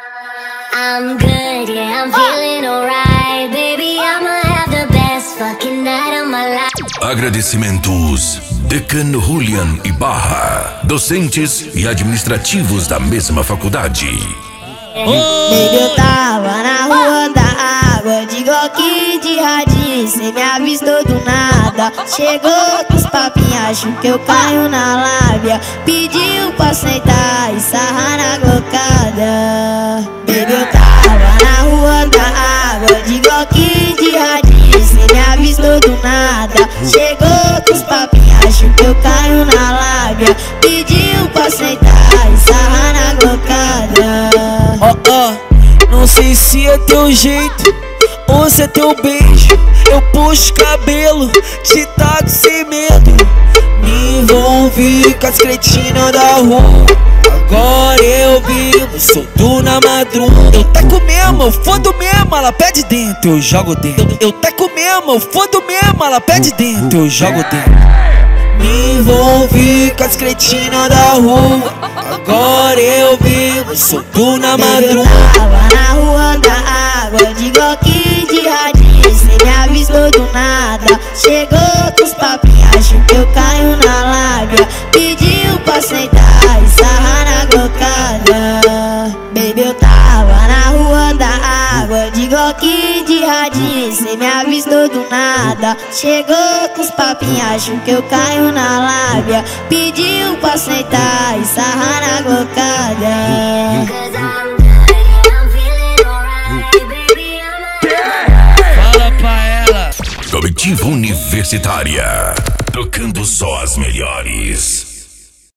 I'm good, yeah, I'm feeling alright. Baby, I'ma have the best fucking night of my life. Agradecimentos Decan Julian e Barra, docentes e administrativos da mesma faculdade. Baby, eu tava na rua da água, de Glock de radinho, cê me avistou do nada. Chegou com os papinhos, acho que eu caio na lábia. Pediu pra sentar e sarrar na glocada. Baby, eu tava na rua da água, de Glock de radinho, cê me avistou do nada. Chegou com os papinhos, acho que eu caio na lábia. Pediu pra sentar e sarrar na glocada. Não sei se é teu jeito ou se é teu beijo. Eu puxo cabelo, te taco sem medo. Me envolvi com as cretinas da rua. Agora eu vivo solto na madruga. Eu taco mesmo, eu fodo mesmo, ela pede dentro, eu jogo dentro. Eu taco mesmo, eu fodo mesmo, ela pede dentro, eu jogo dentro. Me envolvi com as cretinas da rua. Agora eu vivo solto na madruga. Eu tava na rua da água, de Glock de radinho, cê me avistou do nada. Chegou com os papinhos, acho que eu caio na lábia. Pediu pra sentar e sarrar na glocada. Baby, eu tava na rua da água, de Glock de radinho, cê me avistou do nada. Chegou com os papinhos, acho que eu caio na lábia. Pediu pra sentar e sarrar na glocada. Fala pra ela. Comitiva Universitária, tocando só as melhores.